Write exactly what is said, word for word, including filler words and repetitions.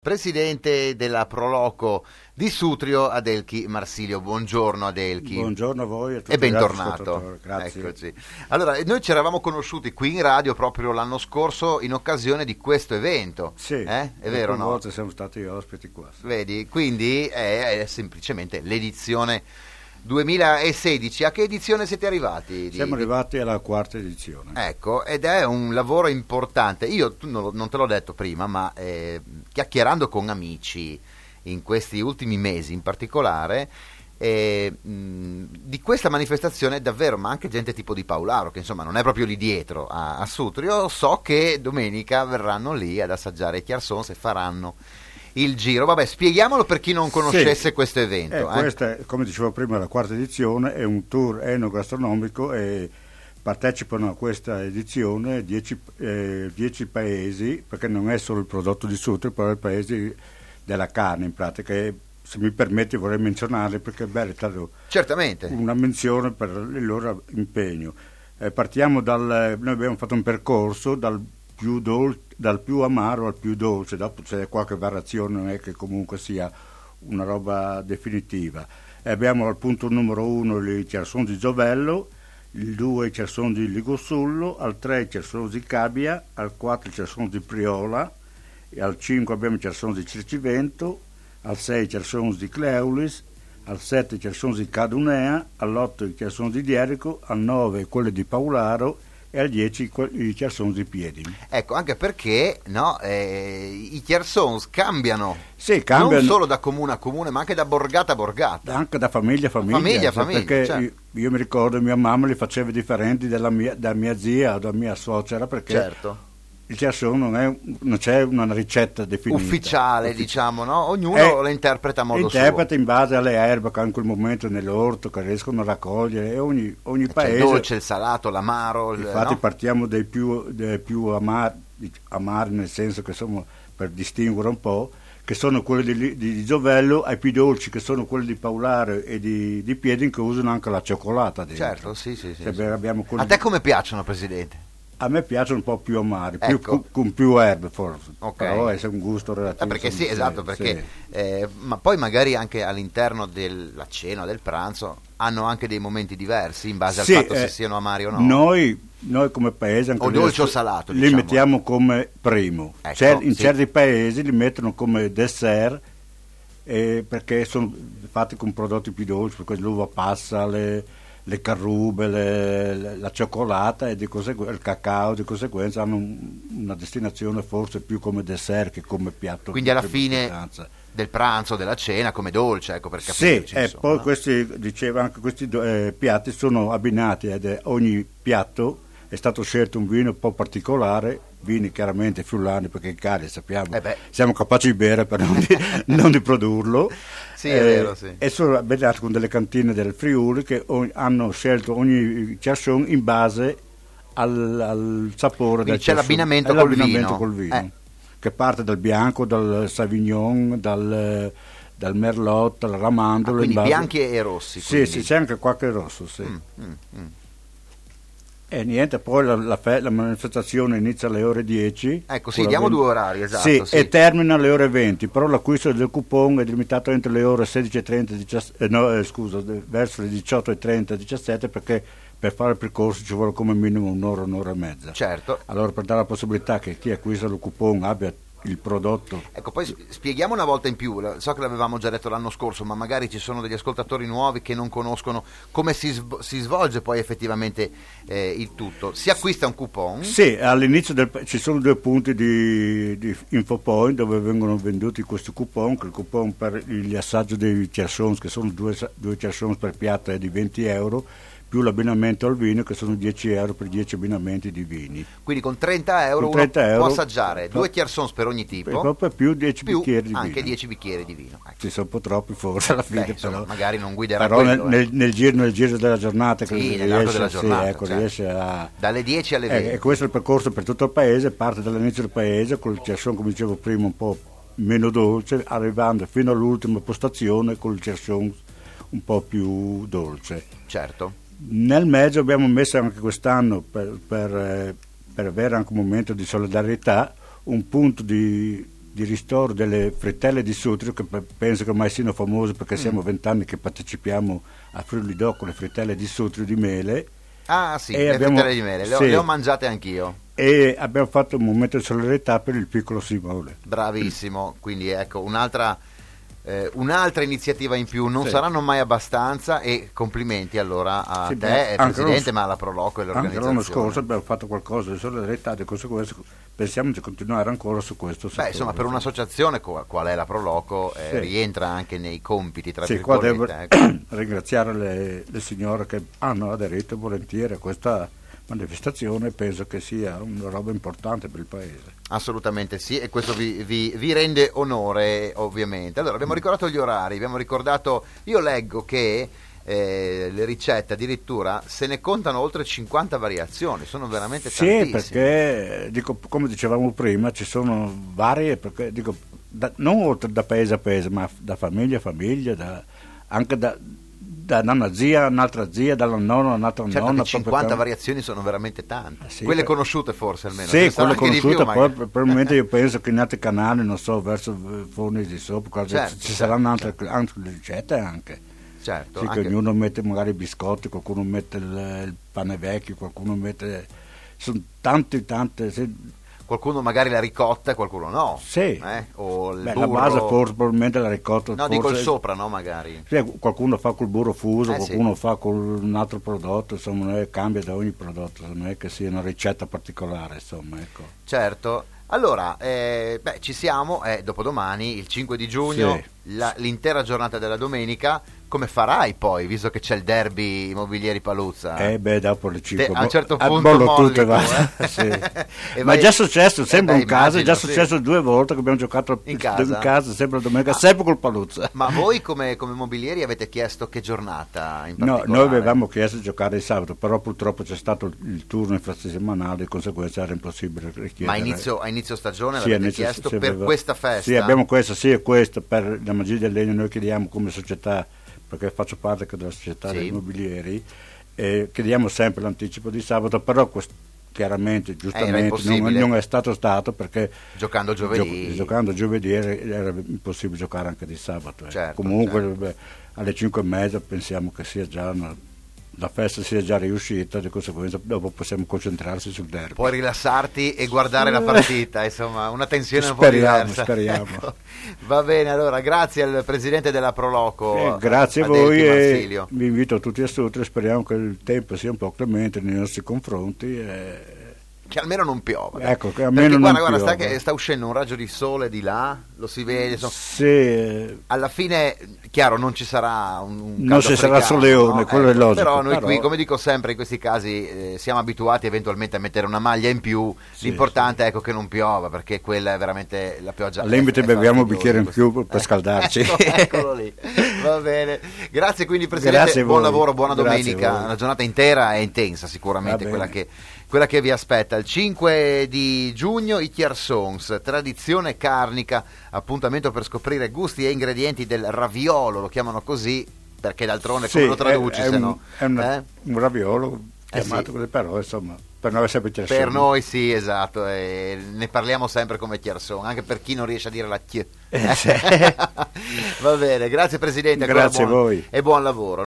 Presidente della Proloco di Sutrio, Adelchi Marsilio. Buongiorno Adelchi. Buongiorno a voi e, e bentornato. Grazie. Eccoci. Allora, noi ci eravamo conosciuti qui in radio proprio l'anno scorso in occasione di questo evento. Sì, eh? È vero, no? volte siamo stati ospiti qua. Vedi, quindi è, è semplicemente l'edizione duemilasedici. A che edizione siete arrivati? Di... Siamo arrivati alla quarta edizione. Ecco, ed è un lavoro importante. Io tu non, non te l'ho detto prima, ma eh, chiacchierando con amici in questi ultimi mesi in particolare, eh, mh, di questa manifestazione davvero, ma anche gente tipo di Paolaro, che insomma non è proprio lì dietro a, a Sutrio, so che domenica verranno lì ad assaggiare i Chiarsons e faranno il giro. Vabbè, spieghiamolo per chi non conoscesse sì, questo evento. Eh, eh. Questa, come dicevo prima, la quarta edizione è un tour enogastronomico e partecipano a questa edizione dieci, eh, dieci paesi, perché non è solo il prodotto di Sutrio, però i paesi della carne in pratica. E, se mi permetti, vorrei menzionarli perché meritano certamente una menzione per il loro impegno. Eh, partiamo dal, noi abbiamo fatto un percorso dal più dolce, dal più amaro al più dolce, dopo c'è qualche variazione, non è che comunque sia una roba definitiva. E abbiamo al punto numero uno i Chiarsons di Giovello, il due i Chiarsons di Ligossullo, al tre i Chiarsons di Cabia, al quattro i Chiarsons di Priola, e al cinque abbiamo i Chiarsons di Circivento, al sei i Chiarsons di Cleulis, al sette i Chiarsons di Cadunea, all'otto i Chiarsons di Dierico, al nove quelli di Paolaro e al dieci i Chiarsons di Piedi. Ecco, anche perché no, eh, i Chiarsons cambiano, sì, cambiano non solo da comune a comune, ma anche da borgata a borgata. Anche da famiglia a famiglia. Famiglia a cioè, famiglia, perché certo. io, io mi ricordo mia mamma li faceva differenti dalla mia, da mia zia o da mia suocera, perché certo. il Chiarson non, è, non c'è una ricetta definita. Ufficiale, Uffic- diciamo, no? Ognuno è, la interpreta a modo interpreta suo. Interpreta in in base alle erbe che in quel momento nell'orto che riescono a raccogliere, e ogni, ogni c'è paese... il dolce, il salato, l'amaro... Infatti no? partiamo dai più, dai più amari, amari, nel senso che sono, per distinguere un po', che sono quelli di, di, di Giovello, ai più dolci che sono quelli di Paolaro e di, di Piedin, che usano anche la cioccolata dentro. Certo, sì, sì, sì, cioè, sì. Abbiamo quelli... A te come piacciono, Presidente? A me piacciono un po' più amari, ecco. più, con più erbe forse, okay. Però è un gusto relativo. Eh perché sì, esatto, perché sì. eh, ma poi magari anche all'interno della cena o del pranzo hanno anche dei momenti diversi in base sì, al fatto eh, se siano amari o no. Noi, noi come paese anche o dolce o salato, li diciamo. mettiamo come primo. Ecco, Cer- in sì. certi paesi li mettono come dessert eh, perché sono fatti con prodotti più dolci, perché l'uva passa, le le carrube, le, le, la cioccolata e di consegu- il cacao, di conseguenza hanno un, una destinazione forse più come dessert che come piatto. Quindi alla fine importanza. Del pranzo, della cena, come dolce, ecco, per capirci. Sì, e insomma, poi no? questi, diceva anche questi eh, piatti sono abbinati ed è, ogni piatto è stato scelto un vino un po' particolare, vini chiaramente friulani, perché in Caria sappiamo eh siamo capaci di bere per non di, non di produrrlo. Sì, è eh, vero, sì. E sono abbinati con delle cantine del Friuli che ogni, hanno scelto ogni Chiarson in base al, al sapore. Quindi del c'è Chiarson. l'abbinamento, col, l'abbinamento vino, col vino eh. che parte dal bianco, dal Savignon, dal, dal Merlot, dal Ramandolo. Ah, quindi base... bianchi e rossi. Sì, sì, c'è anche qualche rosso, sì. Mm, mm, mm. E niente, poi la, la, fe- la manifestazione inizia alle ore dieci. Ecco, sì, diamo due orari, esatto. Sì, sì, e termina alle ore venti, però l'acquisto del coupon è limitato entro le ore sedici e trenta, diciassette, eh, no, eh, scusa, verso le diciotto e trenta, diciassette, perché per fare il percorso ci vuole come minimo un'ora, un'ora e mezza. Certo. Allora, per dare la possibilità che chi acquista il coupon abbia il prodotto. Ecco, poi spieghiamo una volta in più, so che l'avevamo già detto l'anno scorso, ma magari ci sono degli ascoltatori nuovi che non conoscono come si, sv- si svolge poi effettivamente eh, il tutto. Si acquista un coupon? Sì, all'inizio del, ci sono due punti di, di infopoint dove vengono venduti questi coupon, che il coupon per gli assaggi dei Chiarsons, che sono due, due Chiarsons per piatto, è di venti euro, più l'abbinamento al vino, che sono dieci euro per dieci abbinamenti di vini. Quindi con trenta euro con trenta uno euro, può assaggiare due Chiarsons per ogni tipo, e proprio più dieci più bicchieri di anche vino. dieci bicchieri di vino. Ecco. Ci sono un po' troppi forse alla fine. Beh, insomma, però, magari non guiderà però quello, nel, eh. nel, nel, giro, nel giro della giornata, sì, che nell'arco riesce, della giornata, sì, ecco, certo. riesce a... dalle dieci alle venti. E questo è il percorso per tutto il paese, parte dall'inizio del paese con il Chiarson, come dicevo prima, un po' meno dolce, arrivando fino all'ultima postazione con il Chiarson un po' più dolce. Certo. Nel mezzo abbiamo messo anche quest'anno, per, per, per avere anche un momento di solidarietà, un punto di, di ristoro delle frittelle di Sutri, che penso che ormai siano famose perché siamo mm. vent'anni che partecipiamo a Friuli Doc con le frittelle di Sutri di mele. Ah sì, e le abbiamo, frittelle di mele, le ho, sì, le ho mangiate anch'io. E abbiamo fatto un momento di solidarietà per il piccolo Simone. Bravissimo, quindi ecco un'altra, eh, un'altra iniziativa in più, non sì. saranno mai abbastanza, e complimenti allora a sì, te, beh, Presidente, lo, ma alla Proloco e l'organizzazione. Anche l'anno scorso abbiamo fatto qualcosa di solidarietà, di conseguenza pensiamo di continuare ancora su questo settore. Beh, insomma, per un'associazione qual è la Proloco eh, sì. rientra anche nei compiti, tra sì, qua devo ecco. ringraziare le, le signore che hanno aderito volentieri a questa manifestazione, penso che sia una roba importante per il paese. Assolutamente sì, e questo vi, vi, vi rende onore, ovviamente. Allora, abbiamo ricordato gli orari, abbiamo ricordato, io leggo che eh, le ricette addirittura se ne contano oltre cinquanta variazioni, sono veramente sì, tantissime. Sì, perché dico, come dicevamo prima, ci sono varie, perché dico, da, non oltre da paese a paese, ma da famiglia a famiglia, da, anche da, da una zia a un'altra zia, dalla nonna a un'altra certo nonna. cinquanta come... variazioni sono veramente tante, sì, quelle per... conosciute forse almeno. Sì, quelle conosciute, più, poi probabilmente io penso che in altri canali, non so, verso Forni di sopra, certo, ci certo, saranno altre, certo. altre ricette anche. Certo, sì, anche... che ognuno mette magari i biscotti, qualcuno mette il, il pane vecchio, qualcuno mette... sono tante, tante... Sì. Qualcuno magari la ricotta e qualcuno no. Sì. Eh? O il Beh, burro... la base forse probabilmente la ricotta. No, forse... dico il sopra, no, magari. Sì, qualcuno fa col burro fuso, eh, qualcuno sì. fa con un altro prodotto, insomma, non è, cambia da ogni prodotto, non è che sia una ricetta particolare, insomma, ecco. Certo. Allora, eh, beh, ci siamo, è dopodomani, il cinque di giugno, sì. la, l'intera giornata della domenica. Come farai poi, visto che c'è il derby Immobilieri Paluzza? Eh beh, dopo le cinque Te, a un certo bo- punto molli tutte, tu, eh? Sì. Ma vai... è già successo, sembra eh beh, un caso, immagino, è già successo sì. due volte che abbiamo giocato in casa, in casa sempre la domenica, ah. sempre col Paluzza. Ma voi come, come Immobilieri avete chiesto che giornata in particolare? No, noi avevamo chiesto di giocare il sabato, però purtroppo c'è stato il turno infrasettimanale, di conseguenza era impossibile richiedere. Ma a inizio, a inizio stagione sì, l'avete inizio, chiesto sì, per aveva... questa festa? Sì, abbiamo questo, sì, e questo per la Magia del Legno. Noi chiediamo come società, perché faccio parte della società sì. degli immobilieri, e chiediamo sempre l'anticipo di sabato, però quest- chiaramente, giustamente, non, non è stato stato perché giocando giovedì, gio- giocando giovedì era, era impossibile giocare anche di sabato. Eh. Certo, Comunque certo. Beh, alle cinque e mezza pensiamo che sia già una, la festa sia già riuscita, di conseguenza dopo possiamo concentrarsi sul derby. Puoi rilassarti e guardare la partita, insomma, una tensione un speriamo, po' diversa. Speriamo. Ecco. Va bene, allora, grazie al presidente della Proloco. Eh, grazie a voi e vi invito tutti a Sutri, speriamo che il tempo sia un po' clemente nei nostri confronti. E... che almeno non piova. Ecco, che almeno Perché, non guarda, piova. guarda, sta, che sta uscendo un raggio di sole di là, lo si vede. Insomma, sì. Alla fine, chiaro, non ci sarà un, un non ci sarà soleone, no? quello eh, è logico. Però noi però... qui, come dico sempre in questi casi, eh, siamo abituati eventualmente a mettere una maglia in più. Sì, l'importante sì. è ecco, che non piova, perché quella è veramente la pioggia. Al limite beviamo un bicchiere in più per scaldarci. Ecco, eccolo lì. Va bene. Grazie quindi Presidente, Grazie buon lavoro, buona Grazie domenica. Una giornata intera e intensa sicuramente quella che, quella che vi aspetta. Il cinque di giugno i Chiarsons, tradizione carnica, appuntamento per scoprire gusti e ingredienti del raviolo, lo chiamano così perché d'altronde sì, come lo traduci è, è se un, no? È una, eh? un raviolo chiamato eh sì. così, però insomma per noi è sempre Chiarson. Per noi sì, esatto, e ne parliamo sempre come Chiarson, anche per chi non riesce a dire la Ch. Eh, sì. Va bene, grazie Presidente, grazie buon, a voi e buon lavoro.